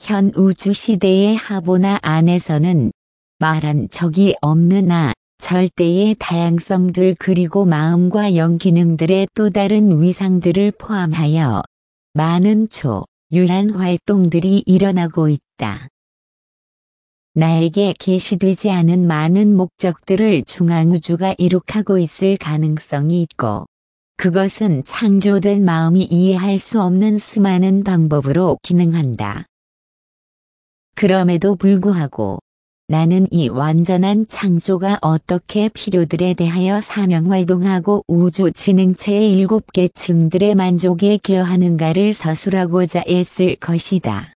현 우주 시대의 하보나 안에서는 말한 적이 없는 절대의 다양성들 그리고 마음과 영 기능들의 또 다른 위상들을 포함하여 많은 유한 활동들이 일어나고 있다. 나에게 계시되지 않은 많은 목적들을 중앙우주가 이룩하고 있을 가능성이 있고, 그것은 창조된 마음이 이해할 수 없는 수많은 방법으로 기능한다. 그럼에도 불구하고 나는 이 완전한 창조가 어떻게 필요들에 대하여 사명활동하고 우주 진행체의 7개 층들의 만족에 기여하는가를 서술하고자 애쓸 것이다.